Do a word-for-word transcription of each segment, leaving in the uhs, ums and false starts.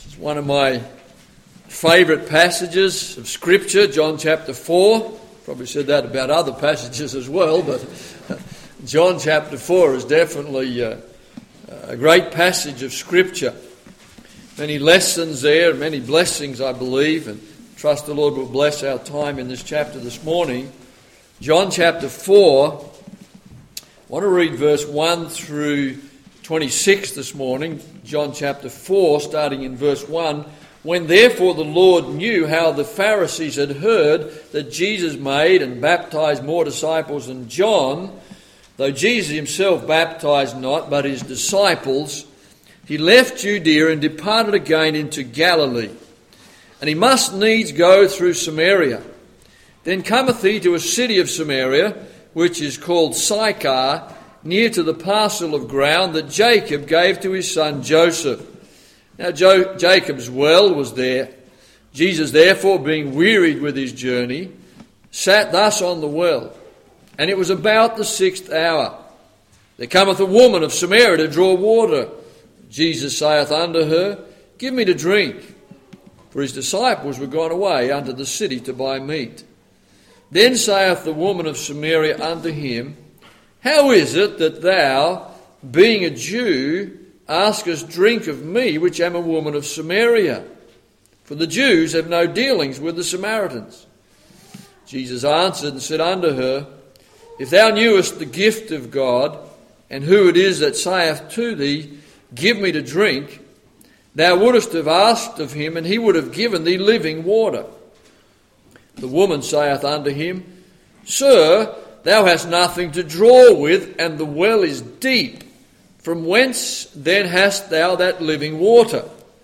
It's one of my favourite passages of Scripture, John chapter four. Probably said that about other passages as well, but John chapter four is definitely uh, a great passage of Scripture. Many lessons there, many blessings, I believe, and trust the Lord will bless our time in this chapter this morning. John chapter four, I want to read verse one through twenty-six this morning. John chapter four, starting in verse one. When therefore the Lord knew how the Pharisees had heard that Jesus made and baptized more disciples than John, though Jesus himself baptized not, but his disciples, he left Judea and departed again into Galilee. And he must needs go through Samaria. Then cometh he to a city of Samaria, which is called Sychar, near to the parcel of ground that Jacob gave to his son Joseph. Now jo- Jacob's well was there. Jesus therefore, being wearied with his journey, sat thus on the well. And it was about the sixth hour. There cometh a woman of Samaria to draw water. Jesus saith unto her, Give me to drink. For his disciples were gone away unto the city to buy meat. Then saith the woman of Samaria unto him, How is it that thou, being a Jew, askest drink of me, which am a woman of Samaria? For the Jews have no dealings with the Samaritans. Jesus answered and said unto her, If thou knewest the gift of God, and who it is that saith to thee, Give me to drink, thou wouldest have asked of him, and he would have given thee living water. The woman saith unto him, Sir, thou hast nothing to draw with, and the well is deep. From whence then hast thou that living water?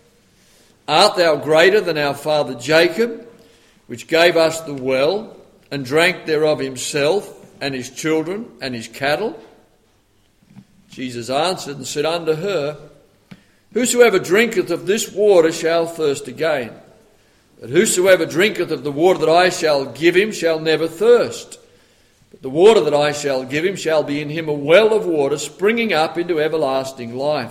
Art thou greater than our father Jacob, which gave us the well, and drank thereof himself, and his children, and his cattle? Jesus answered and said unto her, Whosoever drinketh of this water shall thirst again. But whosoever drinketh of the water that I shall give him shall never thirst. But the water that I shall give him shall be in him a well of water springing up into everlasting life.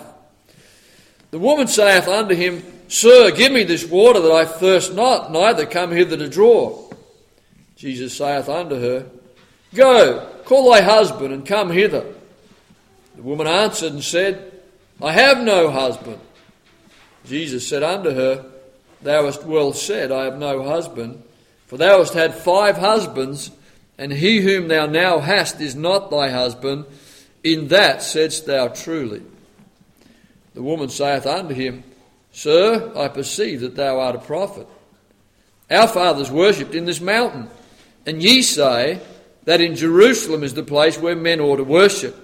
The woman saith unto him, Sir, give me this water that I thirst not, neither come hither to draw. Jesus saith unto her, Go, call thy husband, and come hither. The woman answered and said, I have no husband. Jesus said unto her, Thou hast well said, I have no husband, for thou hast had five husbands, and he whom thou now hast is not thy husband. In that saidst thou truly. The woman saith unto him, Sir, I perceive that thou art a prophet. Our fathers worshipped in this mountain, and ye say that in Jerusalem is the place where men ought to worship.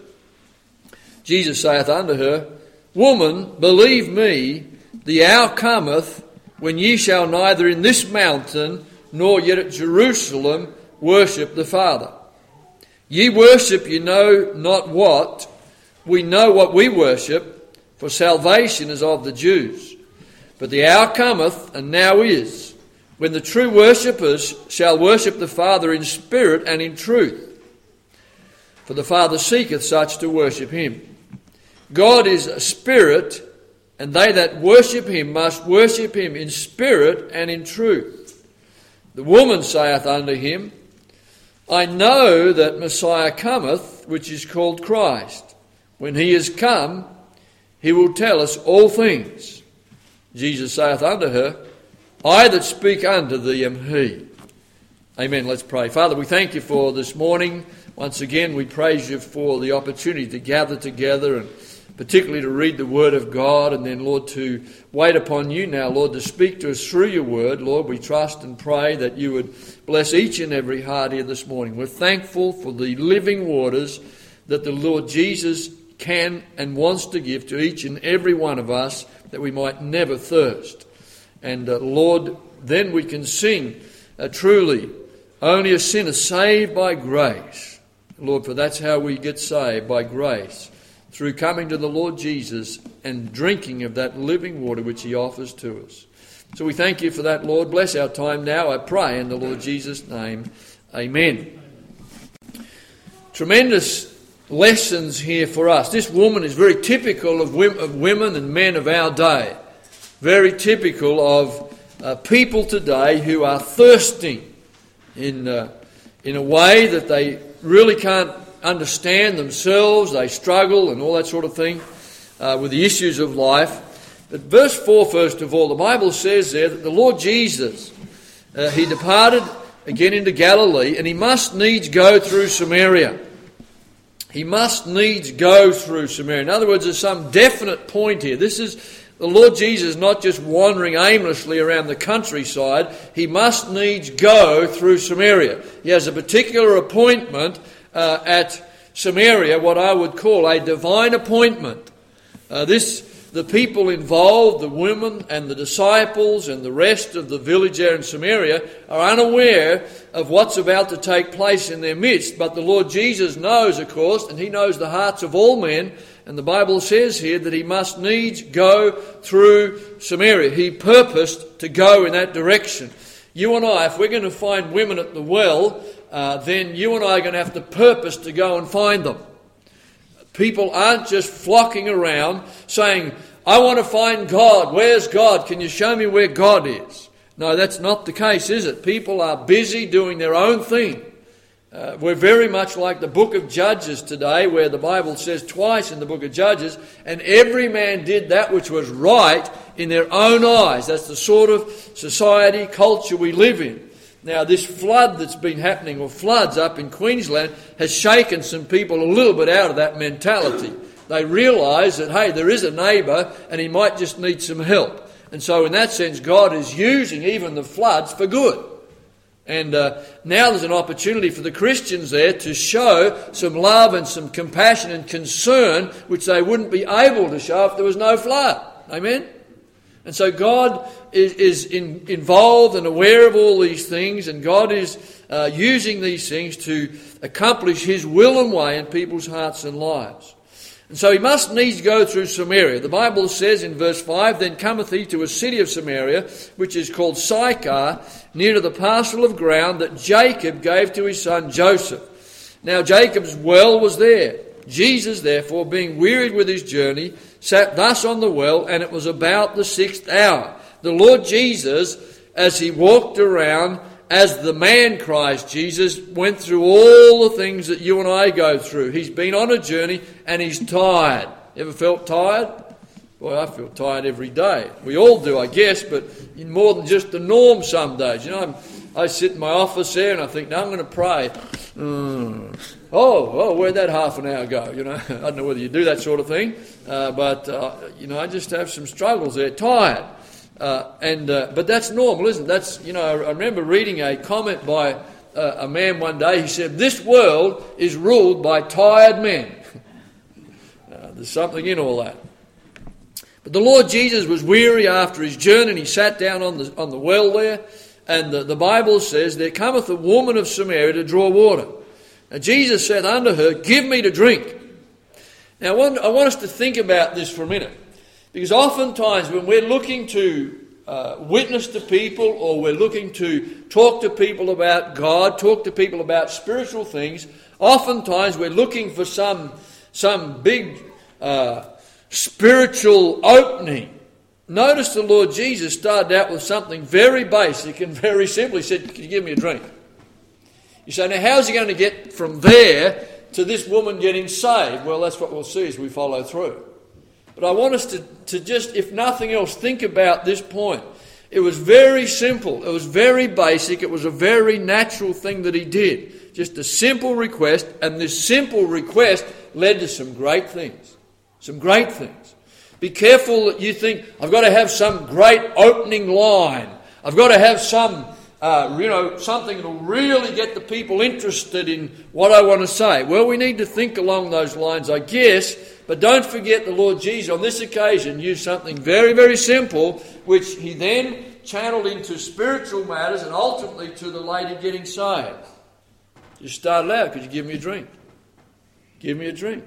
Jesus saith unto her, Woman, believe me, the hour cometh when ye shall neither in this mountain nor yet at Jerusalem worship the Father. Ye worship ye know not what. We know what we worship, for salvation is of the Jews. But the hour cometh, and now is, when the true worshippers shall worship the Father in spirit and in truth. For the Father seeketh such to worship him. God is a spirit, and they that worship him must worship him in spirit and in truth. The woman saith unto him, I know that Messiah cometh, which is called Christ. When he is come, he will tell us all things. Jesus saith unto her, I that speak unto thee am he. Amen. Let's pray. Father, we thank you for this morning. Once again, we praise you for the opportunity to gather together and particularly to read the Word of God, and then, Lord, to wait upon you now, Lord, to speak to us through your Word. Lord, we trust and pray that you would bless each and every heart here this morning. We're thankful for the living waters that the Lord Jesus can and wants to give to each and every one of us, that we might never thirst. And, uh, Lord, then we can sing uh, truly, only a sinner saved by grace. Lord, for that's how we get saved, by grace, through coming to the Lord Jesus and drinking of that living water which he offers to us. So we thank you for that, Lord. Bless our time now, I pray, in the Lord Jesus' name. Amen. Tremendous lessons here for us. This woman is very typical of women and men of our day. very typical of uh, people today who are thirsting in, uh, in a way that they really can't understand themselves. They struggle and all that sort of thing uh, with the issues of life. But verse four, first of all, the Bible says there that the Lord Jesus, uh, he departed again into Galilee, and he must needs go through Samaria. He must needs go through Samaria. In other words, there's some definite point here. This is the Lord Jesus not just wandering aimlessly around the countryside. He must needs go through Samaria. He has a particular appointment uh, at Samaria, what I would call a divine appointment. Uh, this, the people involved, the women and the disciples and the rest of the village there in Samaria, are unaware of what's about to take place in their midst. But the Lord Jesus knows, of course, and he knows the hearts of all men. And the Bible says here that he must needs go through Samaria. He purposed to go in that direction. You and I, if we're going to find women at the well, uh, then you and I are going to have to purpose to go and find them. People aren't just flocking around saying, I want to find God. Where's God? Can you show me where God is? No, that's not the case, is it? People are busy doing their own thing. Uh, we're very much like the book of Judges today, where the Bible says twice in the book of Judges, and every man did that which was right in their own eyes. That's the sort of society, culture we live in. Now, this flood that's been happening, or floods up in Queensland, has shaken some people a little bit out of that mentality. They realise that, hey, there is a neighbour and he might just need some help. And so in that sense, God is using even the floods for good. And uh, now there's an opportunity for the Christians there to show some love and some compassion and concern which they wouldn't be able to show if there was no flood. Amen? And so God is, is in, involved and aware of all these things, and God is uh, using these things to accomplish his will and way in people's hearts and lives. And so he must needs go through Samaria. The Bible says in verse five, Then cometh he to a city of Samaria, which is called Sychar, near to the parcel of ground that Jacob gave to his son Joseph. Now Jacob's well was there. Jesus, therefore, being wearied with his journey, sat thus on the well, and it was about the sixth hour. The Lord Jesus, as he walked around, as the man Christ Jesus, went through all the things that you and I go through. He's been on a journey and he's tired. Ever felt tired? Boy, I feel tired every day. We all do, I guess, but more than just the norm some days. You know, I'm, I sit in my office there and I think, now I'm going to pray. Mm. Oh, oh, where'd that half an hour go? You know, I don't know whether you do that sort of thing, uh, but, uh, you know, I just have some struggles there. Tired. Uh, and uh, but that's normal, isn't it? That's, you know, I remember reading a comment by uh, a man one day. He said, this world is ruled by tired men. uh, there's something in all that. But the Lord Jesus was weary after his journey, and he sat down on the on the well there. And the, the Bible says, There cometh a woman of Samaria to draw water. Now Jesus said unto her, Give me to drink. Now I want, I want us to think about this for a minute. Because oftentimes when we're looking to uh, witness to people, or we're looking to talk to people about God, talk to people about spiritual things, oftentimes we're looking for some, some big uh, spiritual opening. Notice the Lord Jesus started out with something very basic and very simple. He said, Can you give me a drink? You say, now how's he going to get from there to this woman getting saved? Well, that's what we'll see as we follow through. But I want us to, to just, if nothing else, think about this point. It was very simple. It was very basic. It was a very natural thing that he did. Just a simple request, and this simple request led to some great things. Some great things. Be careful that you think, I've got to have some great opening line. I've got to have some, uh, you know, something that will really get the people interested in what I want to say. Well, we need to think along those lines, I guess. But don't forget the Lord Jesus on this occasion used something very, very simple, which he then channeled into spiritual matters and ultimately to the lady getting saved. Just started out, could you give me a drink? Give me a drink.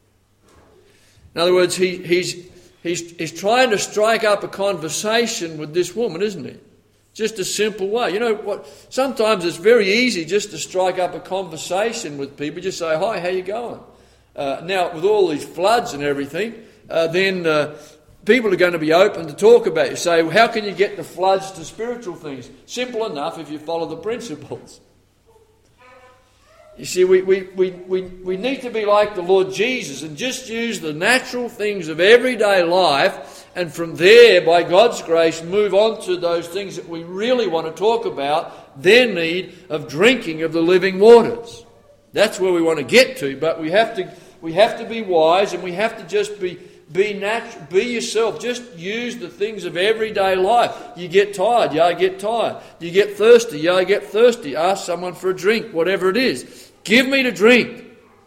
In other words, he, he's, he's, he's trying to strike up a conversation with this woman, isn't he? Just a simple way. You know what? Sometimes it's very easy just to strike up a conversation with people. Just say, hi, how you going? Uh, now, with all these floods and everything, uh, then uh, people are going to be open to talk about. You say, well, how can you get the floods to spiritual things? Simple enough if you follow the principles. You see, we, we, we, we, we need to be like the Lord Jesus and just use the natural things of everyday life, and from there, by God's grace, move on to those things that we really want to talk about, their need of drinking of the living waters. That's where we want to get to, but we have to we have to be wise, and we have to just be be natural, be yourself. Just use the things of everyday life. You get tired, yeah, I get tired. You get thirsty, yeah, I get thirsty. Ask someone for a drink, whatever it is. Give me to drink.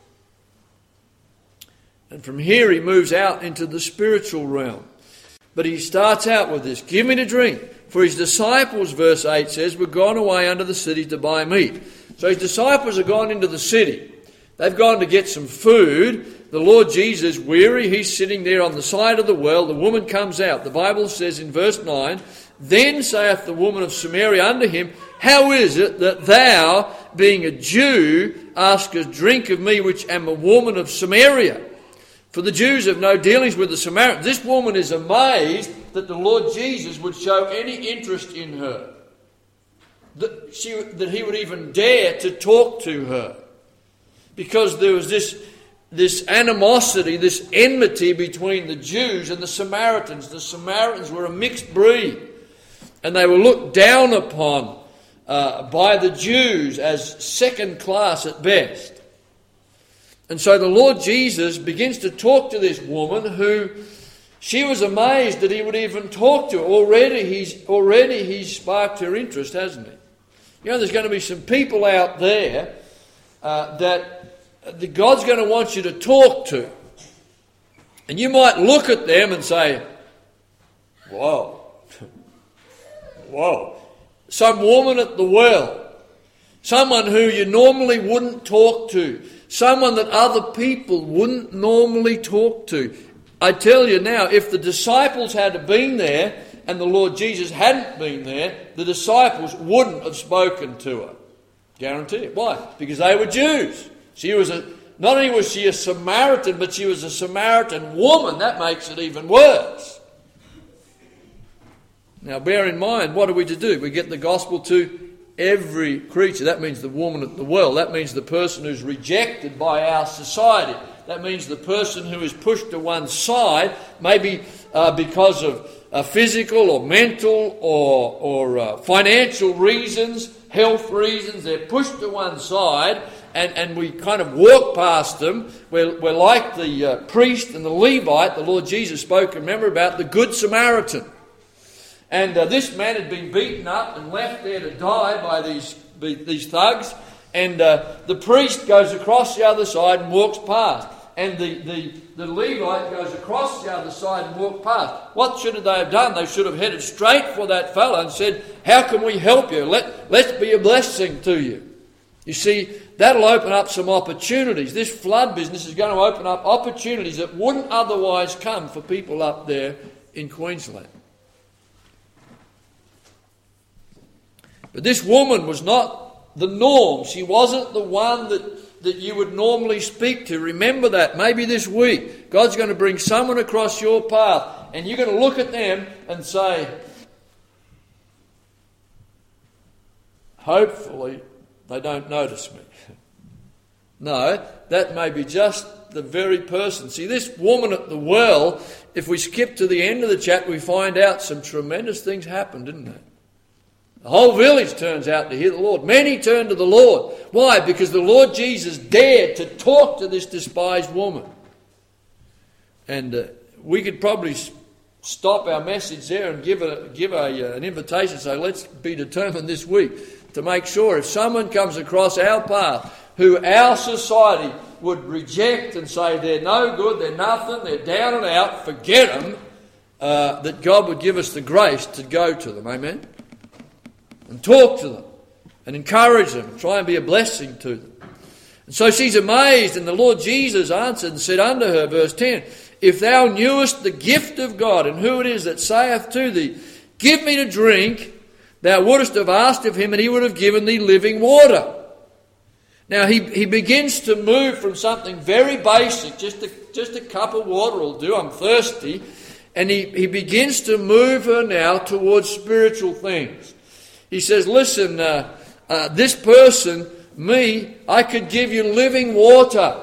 And from here he moves out into the spiritual realm. But he starts out with this, give me to drink. For his disciples, verse eight says, were gone away unto the city to buy meat. So his disciples have gone into the city. They've gone to get some food. The Lord Jesus, weary, he's sitting there on the side of the well. The woman comes out. The Bible says in verse nine, then saith the woman of Samaria unto him, how is it that thou, being a Jew, askest drink of me, which am a woman of Samaria? For the Jews have no dealings with the Samaritans. This woman is amazed that the Lord Jesus would show any interest in her. That, she, that he would even dare to talk to her. Because there was this, this animosity, this enmity between the Jews and the Samaritans. The Samaritans were a mixed breed. And they were looked down upon uh, by the Jews as second class at best. And so the Lord Jesus begins to talk to this woman who, she was amazed that he would even talk to her. Already he's, already he's sparked her interest, hasn't he? You know, there's going to be some people out there uh, that, that God's going to want you to talk to. And you might look at them and say, whoa, whoa. Some woman at the well, someone who you normally wouldn't talk to, someone that other people wouldn't normally talk to. I tell you now, if the disciples had been there and the Lord Jesus hadn't been there, the disciples wouldn't have spoken to her. Guarantee it. Why? Because they were Jews. She was a, not only was she a Samaritan, but she was a Samaritan woman. That makes it even worse. Now bear in mind, what are we to do? We get the gospel to every creature. That means the woman at the well. That means the person who's rejected by our society. That means the person who is pushed to one side, maybe uh, because of uh, physical or mental or, or uh, financial reasons, health reasons. They're pushed to one side, and, and we kind of walk past them. We're, we're like the uh, priest and the Levite the Lord Jesus spoke, remember, about the Good Samaritan. And uh, this man had been beaten up and left there to die by these, these thugs. And uh, the priest goes across the other side and walks past. And the, the, the Levite goes across the other side and walks past. What should they have done? They should have headed straight for that fellow and said, how can we help you? Let, let's be a blessing to you. You see, that'll open up some opportunities. This flood business is going to open up opportunities that wouldn't otherwise come for people up there in Queensland. But this woman was not the norm. She wasn't the one that, that you would normally speak to. Remember that. Maybe this week, God's going to bring someone across your path, and you're going to look at them and say, hopefully they don't notice me. No, that may be just the very person. See, this woman at the well, if we skip to the end of the chapter, we find out some tremendous things happened, didn't they? The whole village turns out to hear the Lord. Many turn to the Lord. Why? Because the Lord Jesus dared to talk to this despised woman. And uh, we could probably stop our message there and give a give a, uh, an invitation. So let's be determined this week to make sure if someone comes across our path who our society would reject and say they're no good, they're nothing, they're down and out, forget them, uh, that God would give us the grace to go to them. Amen? And talk to them and encourage them, and try and be a blessing to them. And so she's amazed, and the Lord Jesus answered and said unto her, verse ten, if thou knewest the gift of God, and who it is that saith to thee, give me to drink, thou wouldest have asked of him, and he would have given thee living water. Now he, he begins to move from something very basic, just a, just a cup of water will do, I'm thirsty, And he, he begins to move her now towards spiritual things. He says, listen, uh, uh, this person, me, I could give you living water.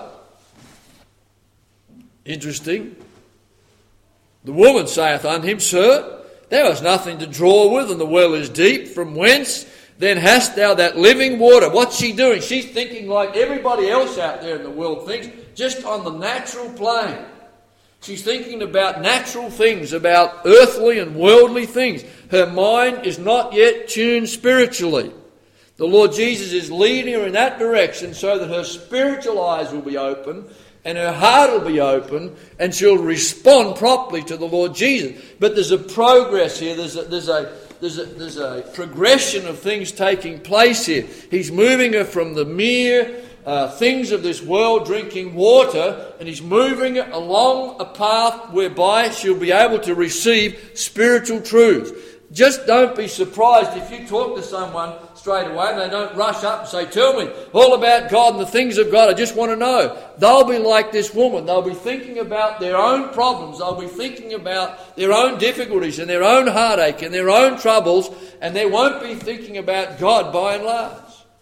Interesting. The woman saith unto him, Sir, thou hast nothing to draw with, and the well is deep. From whence then hast thou that living water? What's she doing? She's thinking like everybody else out there in the world thinks, just on the natural plane. She's thinking about natural things, about earthly and worldly things. Her mind is not yet tuned spiritually. The Lord Jesus is leading her in that direction so that her spiritual eyes will be open and her heart will be open and she'll respond properly to the Lord Jesus. But there's a progress here. There's a, there's a, there's a, there's a progression of things taking place here. He's moving her from the mere uh, things of this world, drinking water, and he's moving her along a path whereby she'll be able to receive spiritual truths. Just don't be surprised if you talk to someone straight away and they don't rush up and say, tell me all about God and the things of God. I just want to know. They'll be like this woman. They'll be thinking about their own problems. They'll be thinking about their own difficulties and their own heartache and their own troubles, and they won't be thinking about God by and large.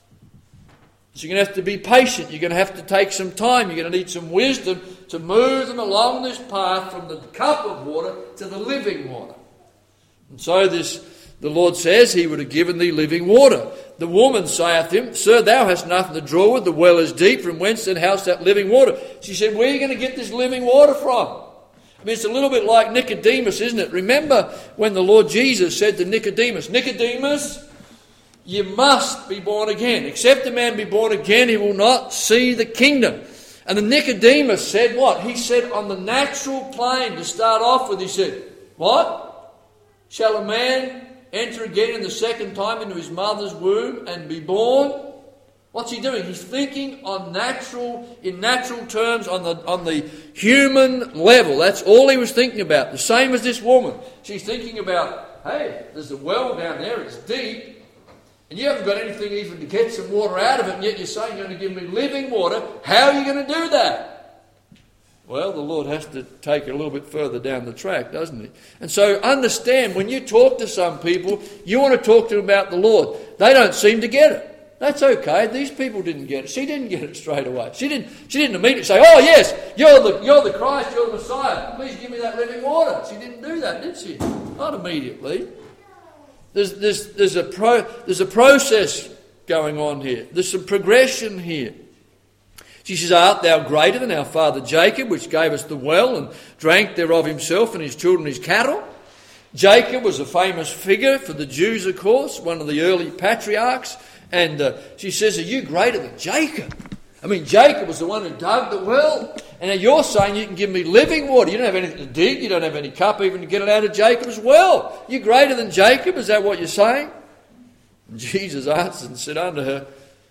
So you're going to have to be patient. You're going to have to take some time. You're going to need some wisdom to move them along this path from the cup of water to the living water. And so this, the Lord says, He would have given thee living water. The woman saith him, Sir, thou hast nothing to draw with. The well is deep. From whence then hast that living water? She said, where are you going to get this living water from? I mean, it's a little bit like Nicodemus, isn't it? Remember when the Lord Jesus said to Nicodemus, Nicodemus, you must be born again. Except a man be born again, he will not see the kingdom. And then Nicodemus said what? He said on the natural plane to start off with, he said, what? Shall a man enter again in the second time into his mother's womb and be born? What's he doing? He's thinking on natural, in natural terms, on the on the human level. That's all he was thinking about. The same as this woman. She's thinking about, hey, there's a well down there, it's deep, and you haven't got anything even to get some water out of it, and yet you're saying you're going to give me living water. How are you going to do that? Well, the Lord has to take it a little bit further down the track, doesn't He? And so understand, when you talk to some people, you want to talk to them about the Lord. They don't seem to get it. That's okay. These people didn't get it. She didn't get it straight away. She didn't She didn't immediately say, oh yes, you're the, you're the Christ, you're the Messiah. Please give me that living water. She didn't do that, did she? Not immediately. There's, there's, there's, a pro, there's a process going on here. There's some progression here. She says, art thou greater than our father Jacob, which gave us the well and drank thereof himself and his children his cattle? Jacob was a famous figure for the Jews, of course, one of the early patriarchs. And uh, she says, are you greater than Jacob? I mean, Jacob was the one who dug the well. And now you're saying you can give me living water. You don't have anything to dig. You don't have any cup even to get it out of Jacob's well. You're greater than Jacob? Is that what you're saying? And Jesus answered and said unto her,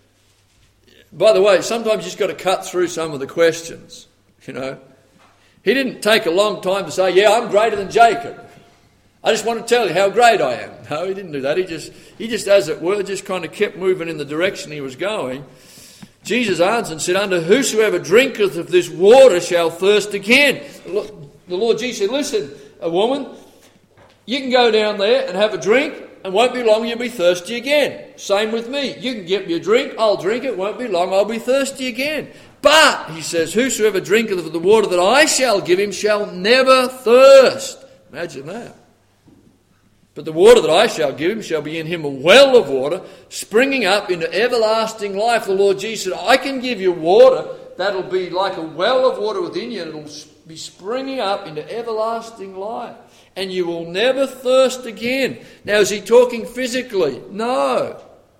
by the way, sometimes you just got to cut through some of the questions, you know. He didn't take a long time to say, yeah, I'm greater than Jacob. I just want to tell you how great I am. No, he didn't do that. He just, he just, as it were, just kind of kept moving in the direction he was going. Jesus answered and said, unto whosoever drinketh of this water shall thirst again. The Lord Jesus said, listen, a woman, you can go down there and have a drink, and won't be long you'll be thirsty again. Same with me. You can get me a drink, I'll drink it, won't be long I'll be thirsty again. But, he says, whosoever drinketh of the water that I shall give him shall never thirst. Imagine that. But the water that I shall give him shall be in him a well of water, springing up into everlasting life. The Lord Jesus said, I can give you water that'll be like a well of water within you, and it'll be springing up into everlasting life. And you will never thirst again. Now, is he talking physically? No.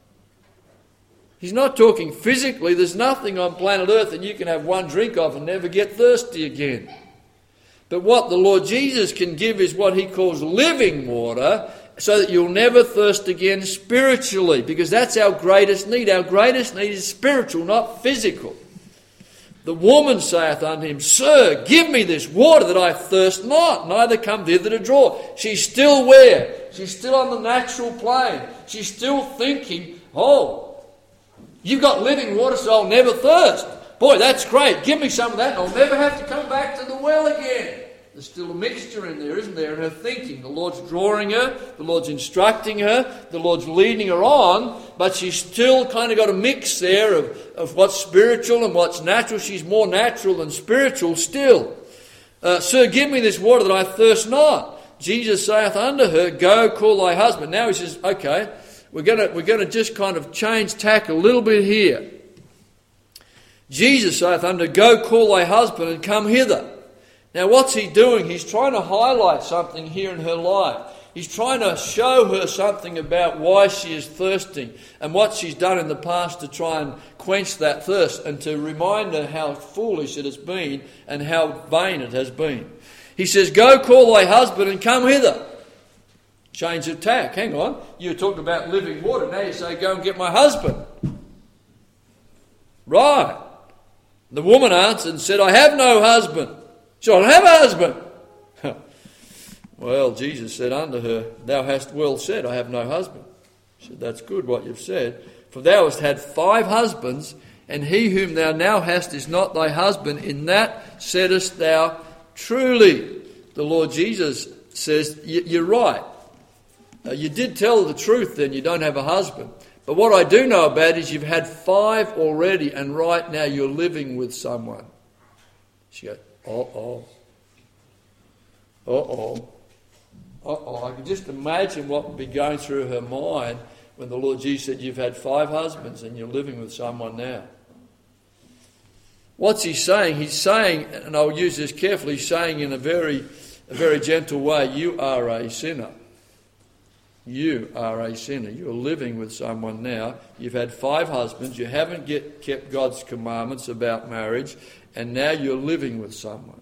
He's not talking physically. There's nothing on planet Earth that you can have one drink of and never get thirsty again. But what the Lord Jesus can give is what he calls living water, so that you'll never thirst again spiritually, because that's our greatest need. Our greatest need is spiritual, not physical. The woman saith unto him, Sir, give me this water that I thirst not, neither come thither to draw. She's still where? She's still on the natural plane. She's still thinking, oh, you've got living water, so I'll never thirst. Boy, that's great. Give me some of that and I'll never have to come back to the well again. There's still a mixture in there, isn't there, in her thinking. The Lord's drawing her, the Lord's instructing her, the Lord's leading her on, but she's still kind of got a mix there of, of what's spiritual and what's natural. She's more natural than spiritual still. Uh, Sir, give me this water that I thirst not. Jesus saith unto her, Go, call thy husband. Now he says, okay, we're going to we're going to just kind of change tack a little bit here. Jesus saith unto her, Go, call thy husband and come hither. Now what's he doing? He's trying to highlight something here in her life. He's trying to show her something about why she is thirsting and what she's done in the past to try and quench that thirst and to remind her how foolish it has been and how vain it has been. He says, Go, call thy husband and come hither. Change of tack. Hang on. You talked about living water. Now you say, Go and get my husband. Right. The woman answered and said, I have no husband. She said, I don't have a husband. Well, Jesus said unto her, Thou hast well said, I have no husband. She said, That's good what you've said. For thou hast had five husbands, and he whom thou now hast is not thy husband. In that saidest thou truly. The Lord Jesus says, You're right. Uh, you did tell the truth then, you don't have a husband. But what I do know about is you've had five already, and right now you're living with someone. She goes, Uh-oh. Uh-oh. Uh-oh. I can just imagine what would be going through her mind when the Lord Jesus said, You've had five husbands and you're living with someone now. What's he saying? He's saying, and I'll use this carefully, he's saying in a very, a very gentle way, you are a sinner. You are a sinner. You're living with someone now. You've had five husbands. You haven't get, kept God's commandments about marriage. And now you're living with someone.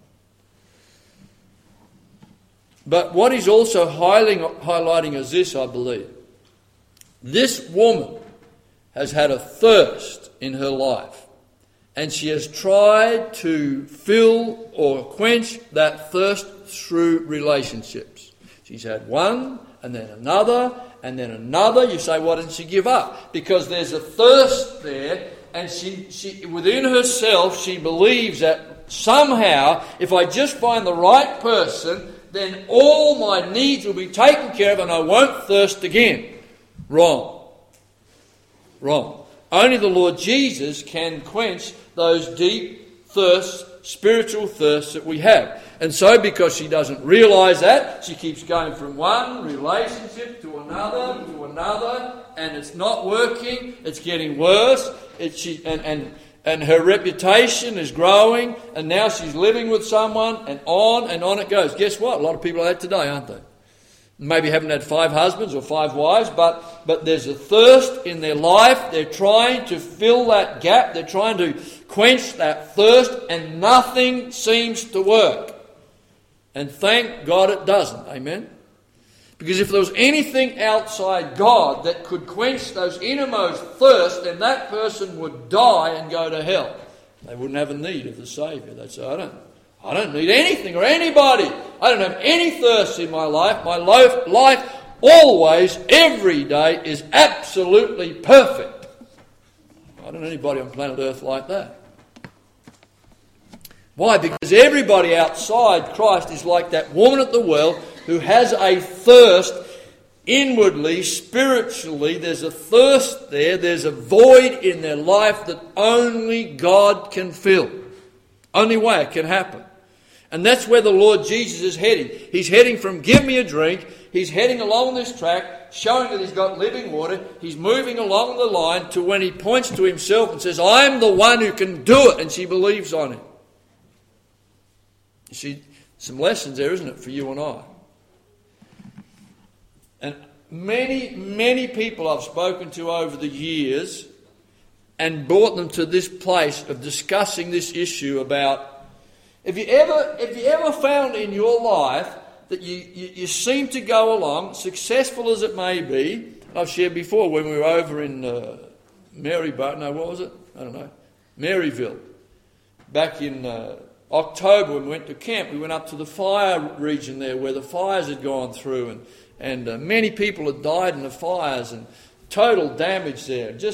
But what he's also highlighting, highlighting is this, I believe. This woman has had a thirst in her life. And she has tried to fill or quench that thirst through relationships. She's had one, and then another, and then another. You say, why didn't she give up? Because there's a thirst there, and she, she within herself, she believes that somehow, if I just find the right person, then all my needs will be taken care of and I won't thirst again. Wrong. Wrong. Only the Lord Jesus can quench those deep thirsts, spiritual thirsts that we have. And so because she doesn't realise that, she keeps going from one relationship to another, to another, and it's not working, it's getting worse, it, she, and, and, and her reputation is growing, and now she's living with someone, and on and on it goes. Guess what? A lot of people are that today, aren't they? Maybe haven't had five husbands or five wives, but, but there's a thirst in their life. They're trying to fill that gap. They're trying to quench that thirst, and nothing seems to work. And thank God it doesn't. Amen? Because if there was anything outside God that could quench those innermost thirsts, then that person would die and go to hell. They wouldn't have a need of the Saviour. They'd say, I don't I don't need anything or anybody. I don't have any thirst in my life. My life, life always, every day is absolutely perfect. I don't know anybody on planet Earth like that. Why? Because everybody outside Christ is like that woman at the well who has a thirst inwardly, spiritually. There's a thirst there. There's a void in their life that only God can fill. Only way it can happen. And that's where the Lord Jesus is heading. He's heading from give me a drink. He's heading along this track, showing that he's got living water. He's moving along the line to when he points to himself and says, I'm the one who can do it. And she believes on him. You see, some lessons there, isn't it, for you and I? And many, many people I've spoken to over the years and brought them to this place of discussing this issue about, Have you ever, have you ever found in your life that you, you, you seem to go along, successful as it may be? I've shared before when we were over in uh, Maryburn, no, what was it? I don't know. Maryville. Back in uh, October when we went to camp, we went up to the fire region there where the fires had gone through, and, and uh, many people had died in the fires and total damage there. Just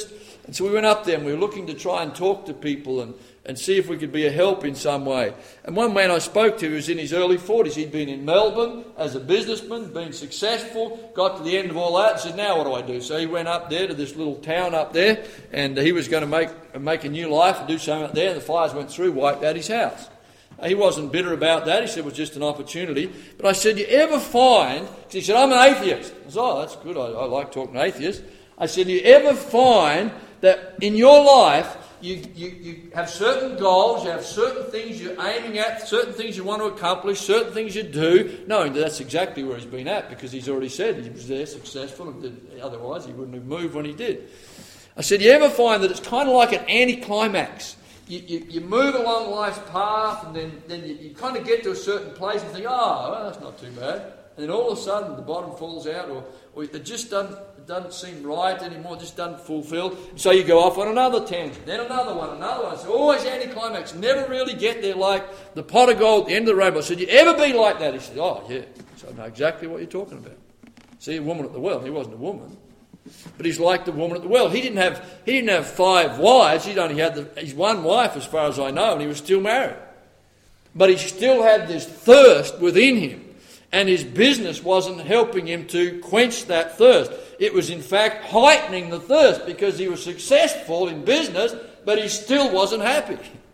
And so we went up there and we were looking to try and talk to people and, and see if we could be a help in some way. And one man I spoke to was in his early forties. He'd been in Melbourne as a businessman, been successful, got to the end of all that and said, now what do I do? So he went up there to this little town up there, and he was going to make, make a new life and do something up there, and the fires went through, wiped out his house. He wasn't bitter about that. He said it was just an opportunity. But I said, you ever find... He said, I'm an atheist. I said, oh, that's good. I, I like talking to atheists. I said, you ever find that in your life you, you, you have certain goals, you have certain things you're aiming at, certain things you want to accomplish, certain things you do, knowing that that's exactly where he's been at, because he's already said he was there successful, and did, otherwise he wouldn't have moved when he did. I said, you ever find that it's kind of like an anticlimax? You, you, you move along life's path, and then, then you, you kind of get to a certain place and think, oh, well, that's not too bad. And then all of a sudden the bottom falls out, or, or it just doesn't, it doesn't seem right anymore, it just doesn't fulfill. So you go off on another tangent, then another one, another one. It's always anticlimax. Never really get there like the pot of gold at the end of the rainbow. I said, you ever be like that? He said, oh, yeah. So I know exactly what you're talking about. See, a woman at the well. He wasn't a woman. But he's like the woman at the well. He didn't have he didn't have five wives. He'd only had the, his one wife, as far as I know, and he was still married. But he still had this thirst within him, and his business wasn't helping him to quench that thirst. It was, in fact, heightening the thirst, because he was successful in business, but he still wasn't happy.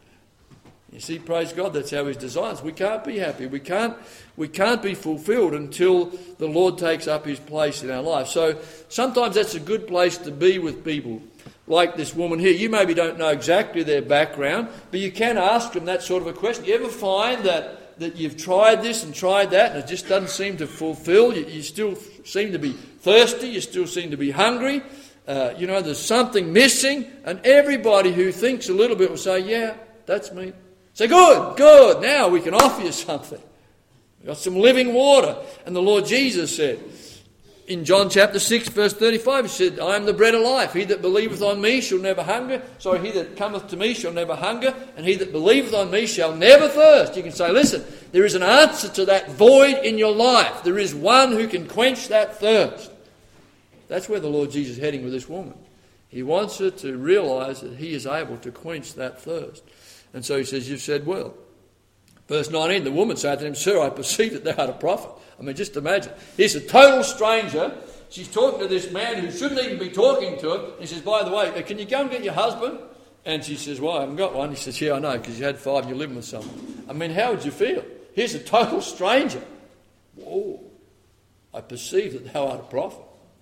You see, praise God, that's how He's designed us. We can't be happy. We can't, we can't be fulfilled until the Lord takes up His place in our life. So sometimes that's a good place to be with people like this woman here. You maybe don't know exactly their background, but you can ask them that sort of a question. You ever find that, that you've tried this and tried that and it just doesn't seem to fulfill? You, you still seem to be thirsty. You still seem to be hungry. Uh, you know, there's something missing. And everybody who thinks a little bit will say, yeah, that's me. Say, good, good, now we can offer you something. We've got some living water. And the Lord Jesus said, in John chapter six, verse thirty-five, He said, I am the bread of life. He that believeth on me shall never hunger. So he that cometh to me shall never hunger. And he that believeth on me shall never thirst. You can say, listen, there is an answer to that void in your life. There is one who can quench that thirst. That's where the Lord Jesus is heading with this woman. He wants her to realise that He is able to quench that thirst. And so He says, you've said well. Verse nineteen, the woman said to him, Sir, I perceive that thou art a prophet. I mean, just imagine. Here's a total stranger. She's talking to this man who shouldn't even be talking to him. He says, by the way, can you go and get your husband? And she says, well, I haven't got one. He says, yeah, I know, because you had five and you're living with someone. I mean, how would you feel? Here's a total stranger. Whoa, I perceive that thou art a prophet.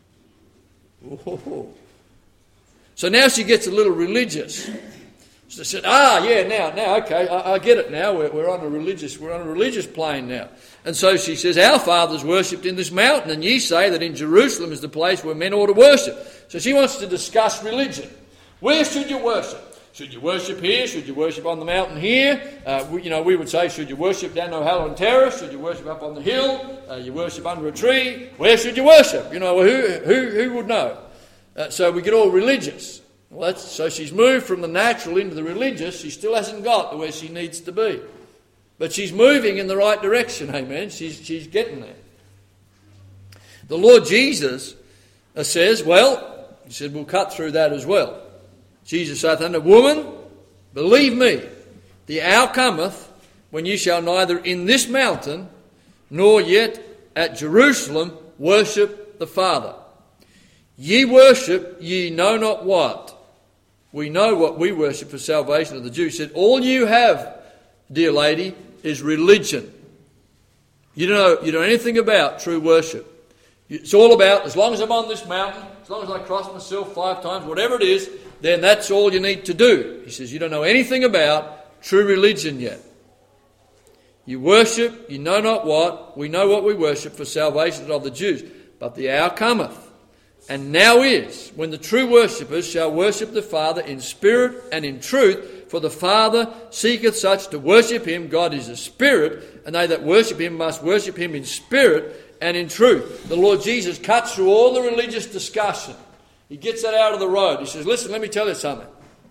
Whoa. So now she gets a little religious. She said, ah, yeah, now, now, okay, I, I get it now. We're, we're on a religious, we're on a religious plane now. And so she says, our fathers worshipped in this mountain, and ye say that in Jerusalem is the place where men ought to worship. So she wants to discuss religion. Where should you worship? Should you worship here? Should you worship on the mountain here? Uh, we, you know, we would say, should you worship down O'Halloran Terrace? Should you worship up on the hill? Uh, you worship under a tree? Where should you worship? You know, who who who would know? Uh, so we get all religious. Well, that's, so she's moved from the natural into the religious. She still hasn't got to where she needs to be. But she's moving in the right direction, amen. She's, she's getting there. The Lord Jesus uh, says, well, He said, we'll cut through that as well. Jesus saith unto the woman, believe me, the hour cometh when ye shall neither in this mountain nor yet at Jerusalem worship the Father. Ye worship ye know not what. We know what we worship for salvation of the Jews. He said, all you have, dear lady, is religion. You don't know, you don't know anything about true worship. It's all about, as long as I'm on this mountain, as long as I cross myself five times, whatever it is, then that's all you need to do. He says, you don't know anything about true religion yet. You worship, you know not what. We know what we worship for salvation of the Jews. But the hour cometh, and now is, when the true worshippers shall worship the Father in spirit and in truth, for the Father seeketh such to worship Him. God is a spirit, and they that worship Him must worship Him in spirit and in truth. The Lord Jesus cuts through all the religious discussion. He gets that out of the road. He says, listen, let me tell you something.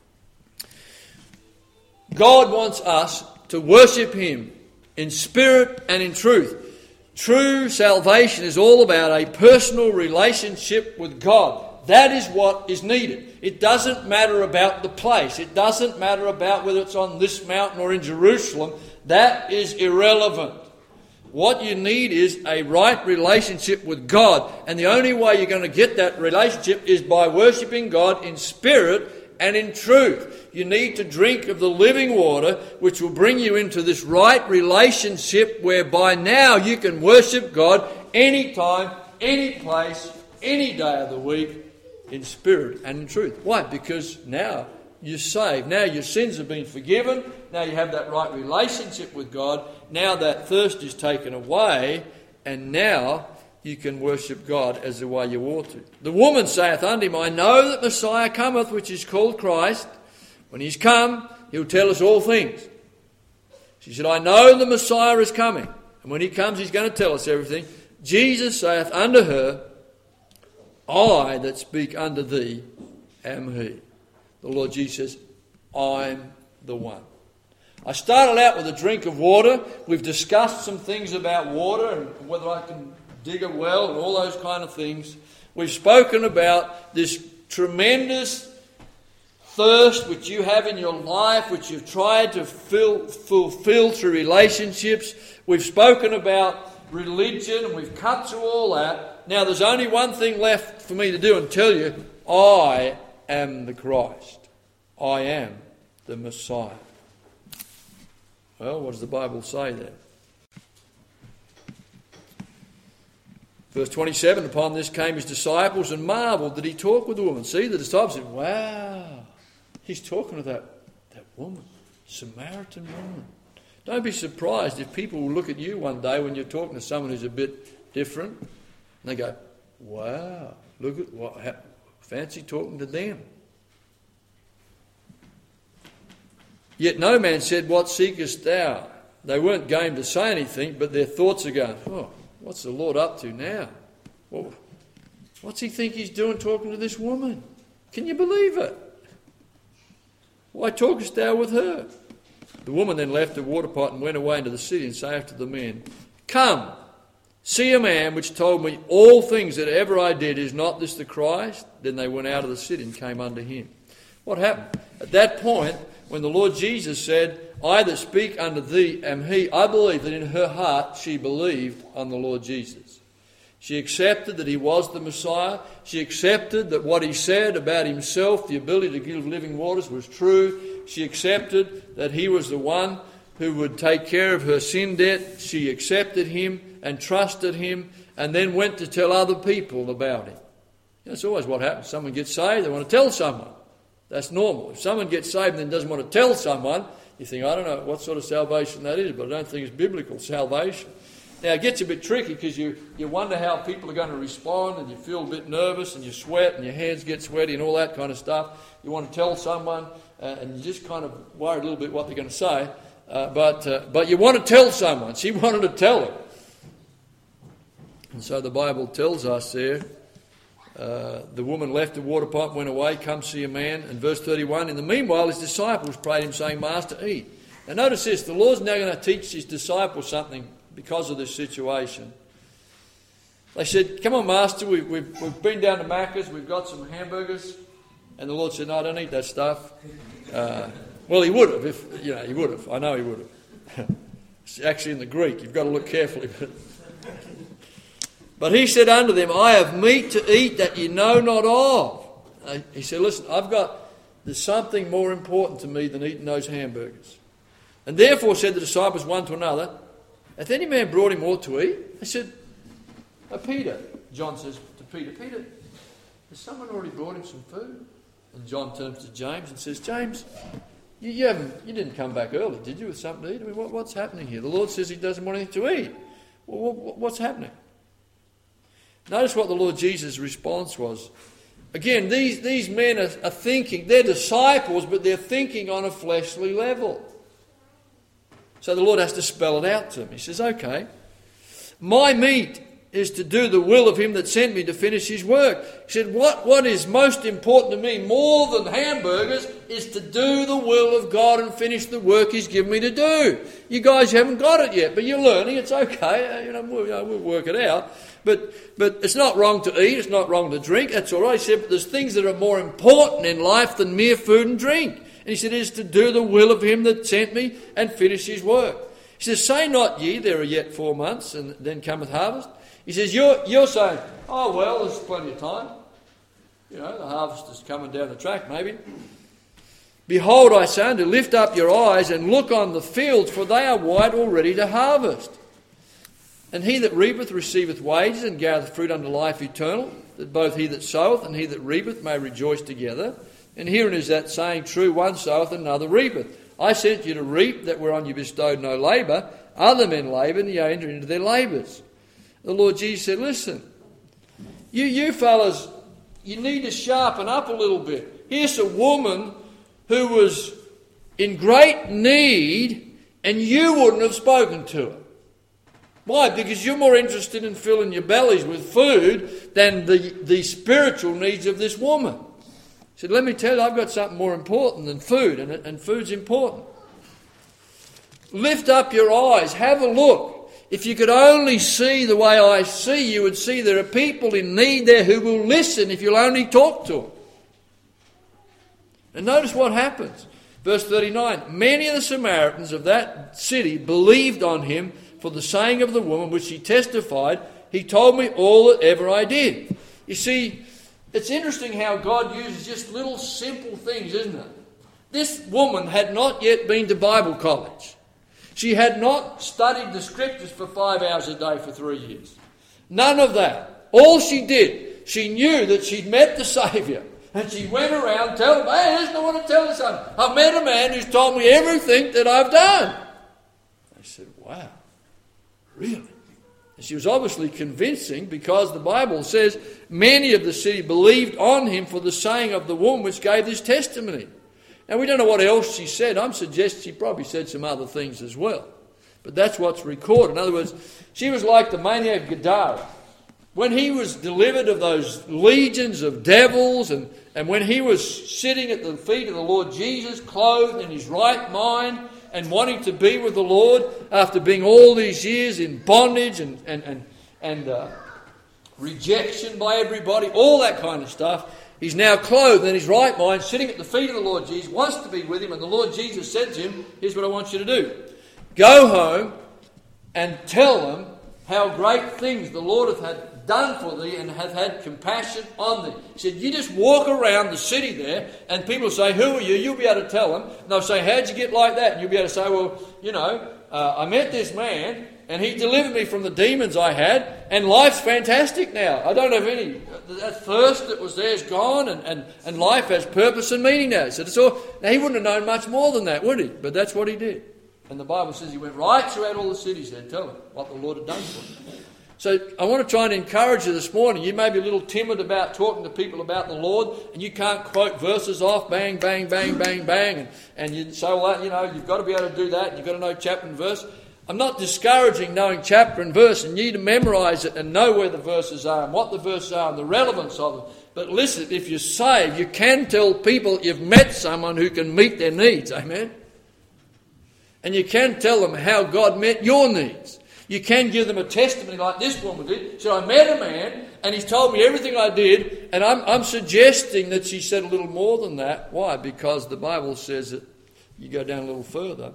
God wants us to worship Him in spirit and in truth. True salvation is all about a personal relationship with God. That is what is needed. It doesn't matter about the place. It doesn't matter about whether it's on this mountain or in Jerusalem. That is irrelevant. What you need is a right relationship with God. And the only way you're going to get that relationship is by worshipping God in spirit and in truth. You need to drink of the living water, which will bring you into this right relationship whereby now you can worship God anytime, any place, any day of the week in spirit and in truth. Why? Because now you're saved. Now your sins have been forgiven. Now you have that right relationship with God. Now that thirst is taken away, and now you can worship God as the way you ought to. The woman saith unto him, I know that Messiah cometh, which is called Christ. When he's come, he'll tell us all things. She said, I know the Messiah is coming. And when he comes, he's going to tell us everything. Jesus saith unto her, I that speak unto thee am he. The Lord Jesus says, I'm the one. I started out with a drink of water. We've discussed some things about water and whether I can dig a well and all those kind of things. We've spoken about this tremendous thirst which you have in your life, which you've tried to fill, fulfill through relationships. We've spoken about religion and we've cut through all that. Now there's only one thing left for me to do and tell you, I am the Christ. I am the Messiah. Well, what does the Bible say there? Verse twenty-seven, upon this came his disciples and marvelled that he talked with the woman. See, the disciples said, wow, he's talking to that, that woman, Samaritan woman. Don't be surprised if people will look at you one day when you're talking to someone who's a bit different, and they go, wow, look at what, how, fancy talking to them. Yet no man said, what seekest thou? They weren't game to say anything, but their thoughts are going, oh, what's the Lord up to now? Well, what's he think he's doing talking to this woman? Can you believe it? Why talkest thou with her? The woman then left the water pot and went away into the city and saith to the men, come, see a man which told me all things that ever I did. Is not this the Christ? Then they went out of the city and came unto him. What happened? At that point, when the Lord Jesus said, I that speak unto thee am he, I believe that in her heart she believed on the Lord Jesus. She accepted that he was the Messiah. She accepted that what he said about himself, the ability to give living waters, was true. She accepted that he was the one who would take care of her sin debt. She accepted him and trusted him and then went to tell other people about him. That's always what happens. Someone gets saved, they want to tell someone. That's normal. If someone gets saved and then doesn't want to tell someone, you think, I don't know what sort of salvation that is, but I don't think it's biblical salvation. Now, it gets a bit tricky because you, you wonder how people are going to respond and you feel a bit nervous and you sweat and your hands get sweaty and all that kind of stuff. You want to tell someone uh, and you just kind of worry a little bit what they're going to say. Uh, but, uh, but you want to tell someone. She wanted to tell him. And so the Bible tells us there, Uh, the woman left the water pot, went away, come see a man. And verse thirty-one, in the meanwhile his disciples prayed him, saying, Master, eat. Now notice this, the Lord's now going to teach his disciples something because of this situation. They said, come on, Master, we, we've, we've been down to Macca's, we've got some hamburgers. And the Lord said, no, I don't eat that stuff. Uh, well, he would have, if you know, he would have. I know he would have. It's actually in the Greek, you've got to look carefully. But he said unto them, I have meat to eat that ye know not of. Uh, he said, listen, I've got, there's something more important to me than eating those hamburgers. And therefore said the disciples one to another, hath any man brought him aught to eat? They said, oh, Peter. John says to Peter, Peter, has someone already brought him some food? And John turns to James and says, James, you, you, haven't, you didn't come back early, did you, with something to eat? I mean, what, what's happening here? The Lord says he doesn't want anything to eat. Well, what, what's happening? Notice what the Lord Jesus' response was. Again, these, these men are, are thinking, they're disciples, but they're thinking on a fleshly level. So the Lord has to spell it out to them. He says, okay, my meat is to do the will of him that sent me to finish his work. He said, what, what is most important to me, more than hamburgers, is to do the will of God and finish the work he's given me to do. You guys haven't got it yet, but you're learning. It's okay. You know, we'll, you know, we'll work it out. But but it's not wrong to eat, it's not wrong to drink, that's all right. He said, but there's things that are more important in life than mere food and drink. And he said, it is to do the will of him that sent me and finish his work. He says, say not ye, there are yet four months, and then cometh harvest. He says, you're, you're saying, oh, well, there's plenty of time. You know, the harvest is coming down the track, maybe. Behold, I say unto you, lift up your eyes and look on the fields, for they are white already to harvest. And he that reapeth receiveth wages, and gathereth fruit unto life eternal, that both he that soweth and he that reapeth may rejoice together. And herein is that saying true, one soweth and another reapeth. I sent you to reap that whereon you bestowed no labour. Other men laboured, and ye enter into their labours. The Lord Jesus said, listen, you, you fellas, you need to sharpen up a little bit. Here's a woman who was in great need, and you wouldn't have spoken to her. Why? Because you're more interested in filling your bellies with food than the, the spiritual needs of this woman. He said, let me tell you, I've got something more important than food, and, and food's important. Lift up your eyes, have a look. If you could only see the way I see, you would see there are people in need there who will listen if you'll only talk to them. And notice what happens. Verse thirty-nine, many of the Samaritans of that city believed on him for the saying of the woman which he testified, he told me all that ever I did. You see, it's interesting how God uses just little simple things, isn't it? This woman had not yet been to Bible college. She had not studied the scriptures for five hours a day for three years. None of that. All she did, she knew that she'd met the Saviour. And she went around telling him, hey, listen, I want to tell you something. I've met a man who's told me everything that I've done. I said, wow, really? And she was obviously convincing, because the Bible says many of the city believed on him for the saying of the woman which gave this testimony. Now, we don't know what else she said. I'm suggesting she probably said some other things as well. But that's what's recorded. In other words, she was like the maniac Gadara. When he was delivered of those legions of devils, and, and when he was sitting at the feet of the Lord Jesus, clothed in his right mind and wanting to be with the Lord after being all these years in bondage and, and, and, and uh, rejection by everybody, all that kind of stuff, he's now clothed in his right mind, sitting at the feet of the Lord Jesus, wants to be with him, and the Lord Jesus said to him, here's what I want you to do. Go home and tell them how great things the Lord hath had done for thee and hath had compassion on thee. He said, you just walk around the city there and people say, who are you? You'll be able to tell them. And they'll say, how'd you get like that? And you'll be able to say, well, you know, uh, I met this man and he delivered me from the demons I had, and life's fantastic now. I don't have any, that thirst that was there is gone, and, and, and life has purpose and meaning now. He said, it's all, now he wouldn't have known much more than that, would he? But that's what he did. And the Bible says he went right throughout all the cities there, tell them what the Lord had done for him. So I want to try and encourage you this morning. You may be a little timid about talking to people about the Lord, and you can't quote verses off, bang, bang, bang, bang, bang, and, and you say, well, you know, you've got to be able to do that, and you've got to know chapter and verse. I'm not discouraging knowing chapter and verse, and you need to memorise it and know where the verses are and what the verses are and the relevance of them. But listen, if you're saved, you can tell people you've met someone who can meet their needs, amen? And you can tell them how God met your needs. You can give them a testimony like this woman did. She said, I met a man and he's told me everything I did, and I'm, I'm suggesting that she said a little more than that. Why? Because the Bible says that you go down a little further.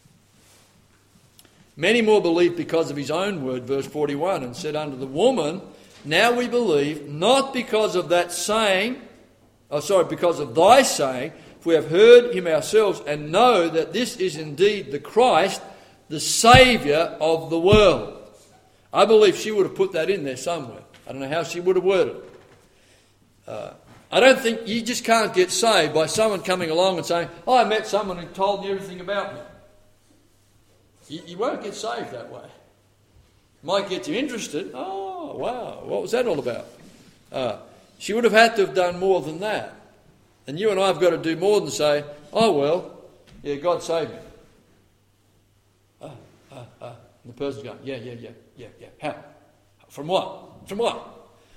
Many more believed because of his own word, verse forty-one, and said unto the woman, now we believe, not because of that saying, oh sorry, because of thy saying, for we have heard him ourselves and know that this is indeed the Christ, the Saviour of the world. I believe she would have put that in there somewhere. I don't know how she would have worded it. Uh, I don't think, you just can't get saved by someone coming along and saying, oh, I met someone who told me everything about me. You, you won't get saved that way. Might get you interested. Oh, wow, what was that all about? Uh, she would have had to have done more than that. And you and I have got to do more than say, oh, well, yeah, God saved me. Uh, uh, uh. And the person's going, yeah, yeah, yeah, yeah, yeah. How? From what? From what?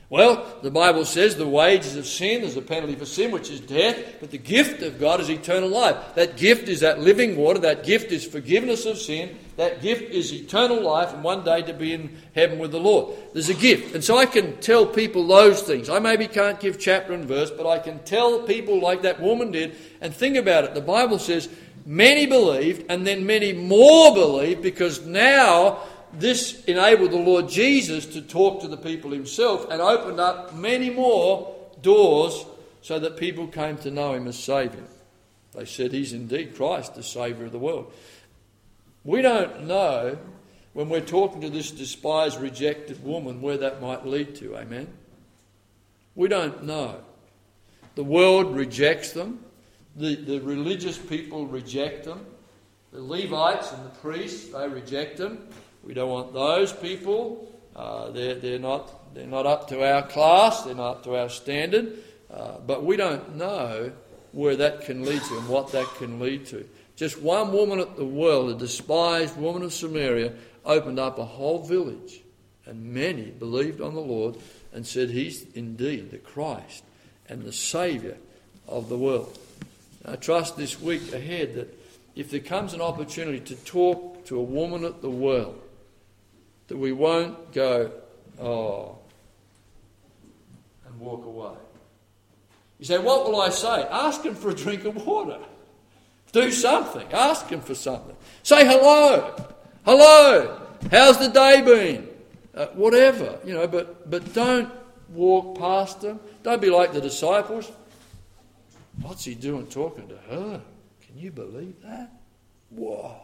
Well, the Bible says the wages of sin is a penalty for sin, which is death, but the gift of God is eternal life. That gift is that living water, that gift is forgiveness of sin, that gift is eternal life and one day to be in heaven with the Lord. There's a gift. And so I can tell people those things. I maybe can't give chapter and verse, but I can tell people like that woman did. And think about it. The Bible says many believed and then many more believed, because now this enabled the Lord Jesus to talk to the people himself and opened up many more doors so that people came to know him as Saviour. They said he's indeed Christ, the Saviour of the world. We don't know, when we're talking to this despised, rejected woman, where that might lead to, amen? We don't know. The world rejects them. The, the religious people reject them. The Levites and the priests, they reject them. We don't want those people. Uh, they're, they're, not, they're not up to our class. They're not up to our standard. Uh, but we don't know where that can lead to and what that can lead to. Just one woman at the well, a despised woman of Samaria, opened up a whole village. And many believed on the Lord and said he's indeed the Christ and the Saviour of the world. I trust this week ahead that if there comes an opportunity to talk to a woman at the well, that we won't go, oh, and walk away. You say, what will I say? Ask him for a drink of water. Do something. Ask him for something. Say hello. Hello. How's the day been? Uh, whatever, you know, but, but don't walk past them. Don't be like the disciples. What's he doing talking to her? Can you believe that? Whoa.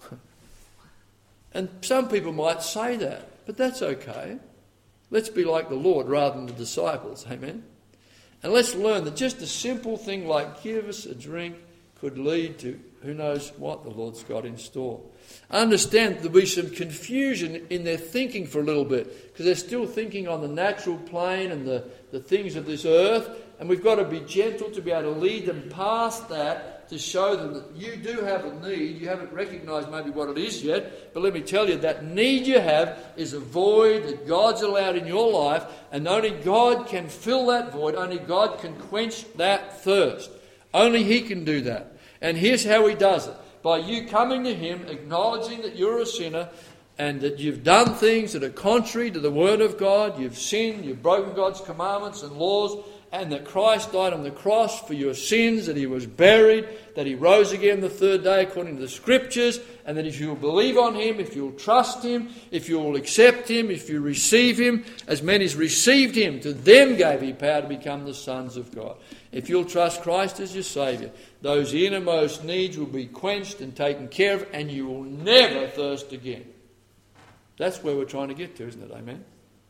And some people might say that, but that's okay. Let's be like the Lord rather than the disciples, amen? And let's learn that just a simple thing like give us a drink could lead to who knows what the Lord's got in store. I understand there'll be some confusion in their thinking for a little bit, because they're still thinking on the natural plane and the, the things of this earth, and we've got to be gentle to be able to lead them past that, to show them that you do have a need. You haven't recognised maybe what it is yet, but let me tell you, that need you have is a void that God's allowed in your life, and only God can fill that void. Only God can quench that thirst. Only He can do that. And here's how He does it. By you coming to Him, acknowledging that you're a sinner and that you've done things that are contrary to the Word of God, you've sinned, you've broken God's commandments and laws, and that Christ died on the cross for your sins, that He was buried, that He rose again the third day according to the Scriptures, and that if you'll believe on Him, if you'll trust Him, if you'll accept Him, if you receive Him, as many as received Him, to them gave He power to become the sons of God. If you'll trust Christ as your Saviour, those innermost needs will be quenched and taken care of, and you will never thirst again. That's where we're trying to get to, isn't it? Amen?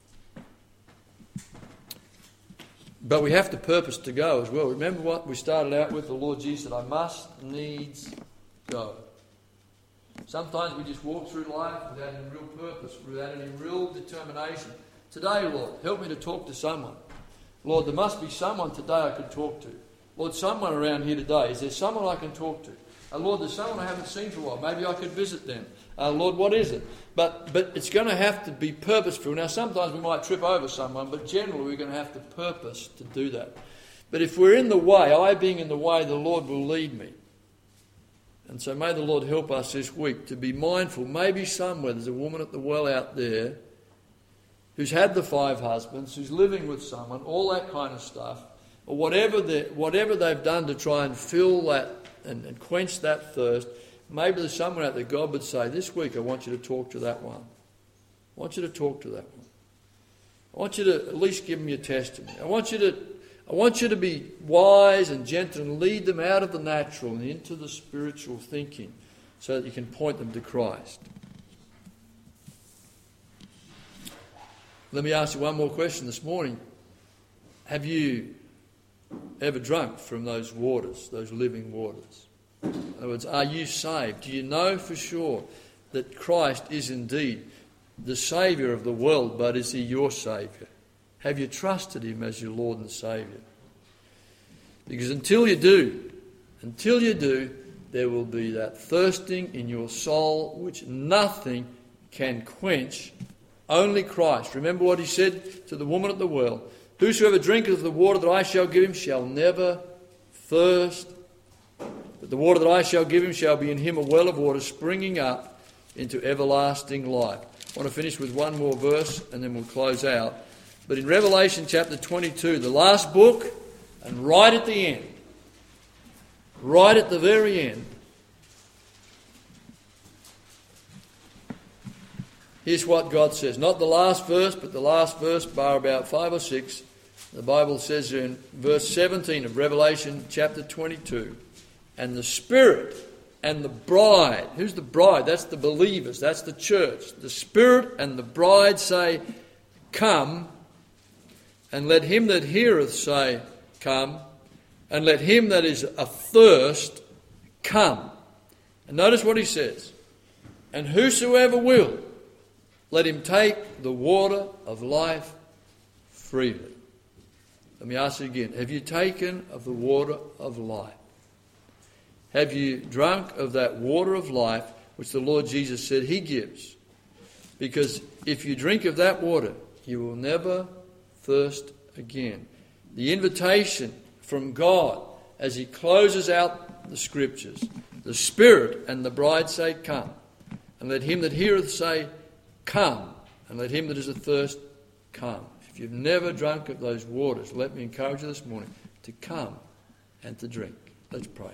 But we have to purpose to go as well. Remember what we started out with? The Lord Jesus said, I must needs go. Sometimes we just walk through life without any real purpose, without any real determination. Today, Lord, help me to talk to someone. Lord, there must be someone today I could talk to. Lord, someone around here today. Is there someone I can talk to? Uh, Lord, there's someone I haven't seen for a while. Maybe I could visit them. Uh, Lord, what is it? But but it's going to have to be purposeful. Now, sometimes we might trip over someone, but generally we're going to have to purpose to do that. But if we're in the way, I being in the way, the Lord will lead me. And so may the Lord help us this week to be mindful. Maybe somewhere there's a woman at the well out there who's had the five husbands, who's living with someone, all that kind of stuff, or whatever, whatever they've done to try and fill that and, and quench that thirst. Maybe there's someone out there God would say, this week I want you to talk to that one. I want you to talk to that one. I want you to at least give them your testimony. I want you to, I want you to be wise and gentle and lead them out of the natural and into the spiritual thinking so that you can point them to Christ. Let me ask you one more question this morning. Have you ever drunk from those waters, those living waters? In other words, are you saved? Do you know for sure that Christ is indeed the Saviour of the world, but is He your Saviour? Have you trusted Him as your Lord and Saviour? Because until you do, until you do, there will be that thirsting in your soul which nothing can quench Only Christ. Remember what he said to the woman at the well. Whosoever drinketh of the water that I shall give him shall never thirst. But the water that I shall give him shall be in him a well of water springing up into everlasting life. I want to finish with one more verse and then we'll close out. But in Revelation chapter twenty-two, the last book, and right at the end, right at the very end, here's what God says. Not the last verse, but the last verse, bar about five or six. The Bible says in verse seventeen of Revelation chapter twenty-two, and the Spirit and the bride. Who's the bride? That's the believers. That's the church. The Spirit and the bride say, come. And let him that heareth say, come. And let him that is athirst come. And notice what he says. And whosoever will, let him take the water of life freely. Let me ask you again. Have you taken of the water of life? Have you drunk of that water of life which the Lord Jesus said he gives? Because if you drink of that water, you will never thirst again. The invitation from God as he closes out the scriptures. The Spirit and the bride say, come. And let him that heareth say, come. And let him that is athirst come. If you've never drunk of those waters, let me encourage you this morning to come and to drink. Let's pray.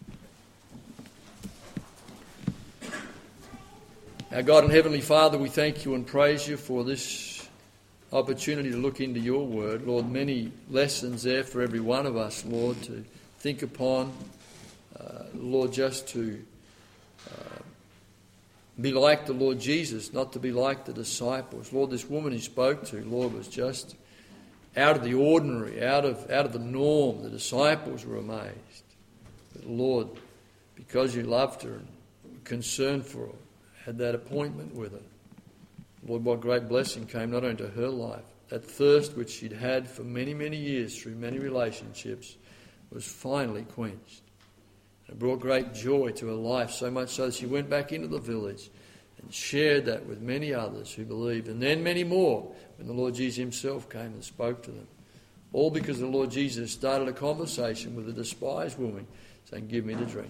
Our God and Heavenly Father, we thank you and praise you for this opportunity to look into your word. Lord, many lessons there for every one of us, Lord, to think upon. Uh, Lord, just to uh, be like the Lord Jesus, not to be like the disciples. Lord, this woman he spoke to, Lord, was just out of the ordinary, out of, out of the norm. The disciples were amazed. But Lord, because you loved her and were concerned for her, had that appointment with her. Lord, what great blessing came not only to her life, that thirst which she'd had for many, many years through many relationships was finally quenched. It brought great joy to her life, so much so that she went back into the village and shared that with many others who believed, and then many more when the Lord Jesus himself came and spoke to them. All because the Lord Jesus started a conversation with a despised woman saying, give me to drink.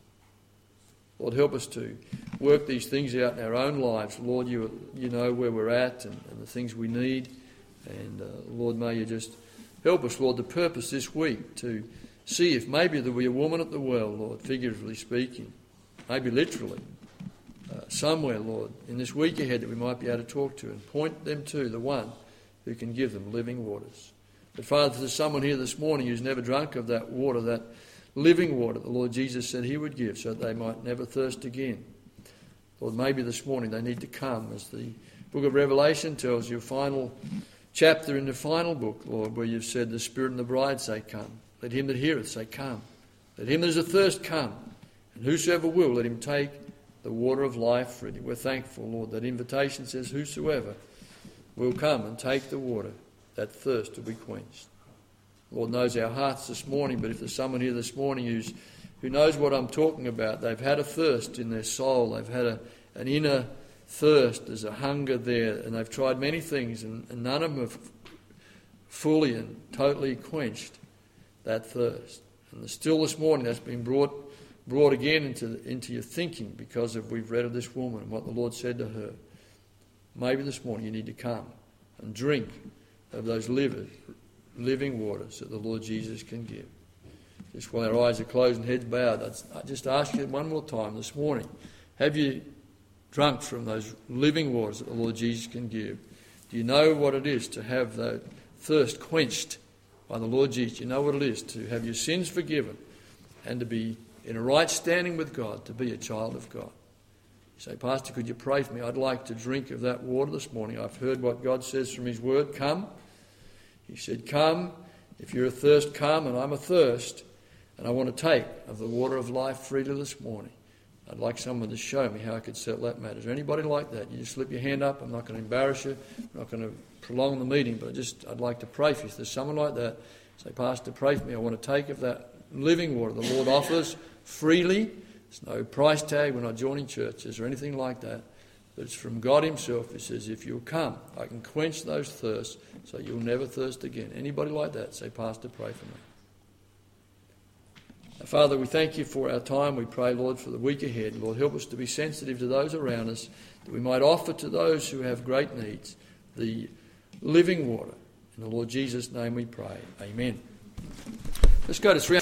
Lord, help us to work these things out in our own lives. Lord, you you know where we're at and, and the things we need. And uh, Lord, may you just help us, Lord, the purpose this week to see if maybe there will be a woman at the well, Lord, figuratively speaking, maybe literally, uh, somewhere, Lord, in this week ahead that we might be able to talk to and point them to the one who can give them living waters. But Father, if there's someone here this morning who's never drunk of that water, that living water the Lord Jesus said he would give so that they might never thirst again. Lord, maybe this morning they need to come, as the book of Revelation tells you, final chapter in the final book, Lord, where you've said the Spirit and the bride say, come. Let him that heareth say, come. Let him that is athirst come. And whosoever will, let him take the water of life freely. We're thankful, Lord, that invitation says, whosoever will come and take the water, that thirst will be quenched. Lord knows our hearts this morning, but if there's someone here this morning who's who knows what I'm talking about, they've had a thirst in their soul, they've had a, an inner thirst, there's a hunger there, and they've tried many things, and, and none of them have fully and totally quenched that thirst. And still this morning that's been brought brought again into into your thinking because of we've read of this woman and what the Lord said to her. Maybe this morning you need to come and drink of those livers. living waters that the Lord Jesus can give. Just while our eyes are closed and heads bowed, I just ask you one more time this morning, have you drunk from those living waters that the Lord Jesus can give? Do you know what it is to have that thirst quenched by the Lord Jesus? Do you know what it is to have your sins forgiven and to be in a right standing with God, to be a child of God? You say, Pastor, could you pray for me? I'd like to drink of that water this morning. I've heard what God says from his word. Come. He said, come, if you're athirst, come, and I'm athirst, and I want to take of the water of life freely this morning. I'd like someone to show me how I could settle that matter. Is there anybody like that? You just slip your hand up. I'm not going to embarrass you. I'm not going to prolong the meeting, but I just, I'd like to pray for you. If there's someone like that, say, Pastor, pray for me. I want to take of that living water the Lord offers freely. There's no price tag. We're not joining churches or anything like that. But it's from God himself who says, if you'll come, I can quench those thirsts so you'll never thirst again. Anybody like that, say, Pastor, pray for me. Now, Father, we thank you for our time. We pray, Lord, for the week ahead. Lord, help us to be sensitive to those around us, that we might offer to those who have great needs the living water. In the Lord Jesus' name we pray. Amen. Let's go to three.